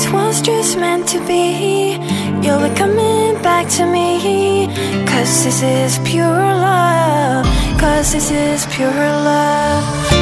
this was just meant to be. You'll be coming back to me. 'Cause this is pure love. 'Cause this is pure love.